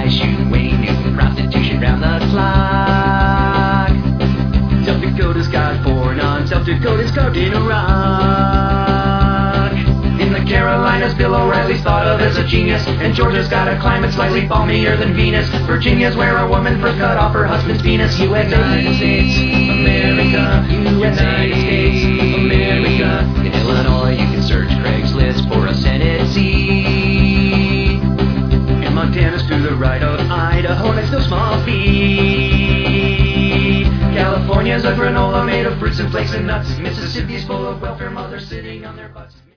guys shooting Wayne Newton, prostitution round the clock. South Dakota's got 4 non-South Dakota's carved in a rock. In the Carolinas, Bill O'Reilly's thought of as a genius, and Georgia's got a climate slightly balmier than Venus. Virginia's where a woman first cut off her husband's penis. United States, America, United States, America. In Illinois, you can search Craigslist for a Senate seat. And Montana's to the right of Idaho, and it's no small feat. California's a granola made of fruits and flakes and nuts. Mississippi's full of welfare mothers sitting on their butts.